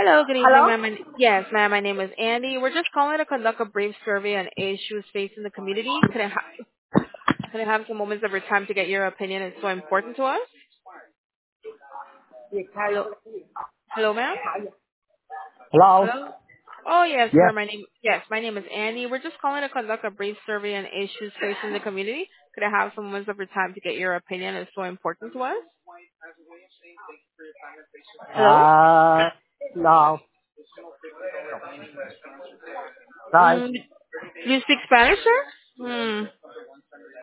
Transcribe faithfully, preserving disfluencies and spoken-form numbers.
Hello, good evening, Hello? ma'am. My- Yes, ma'am. My name is Andy. We're just calling to conduct a brief survey on issues facing the community. Could I, ha- could I have some moments of your time to get your opinion? It's so important to us. Hello, hello, ma'am. Hello? Hello. Oh yes, Yes. sir. My name. Yes, my name is Andy. We're just calling to conduct a brief survey on issues facing the community. Could I have some moments of your time to get your opinion? It's so important to us. Hello. Uh, no. Sorry. Mm, do you speak Spanish, sir? Hmm.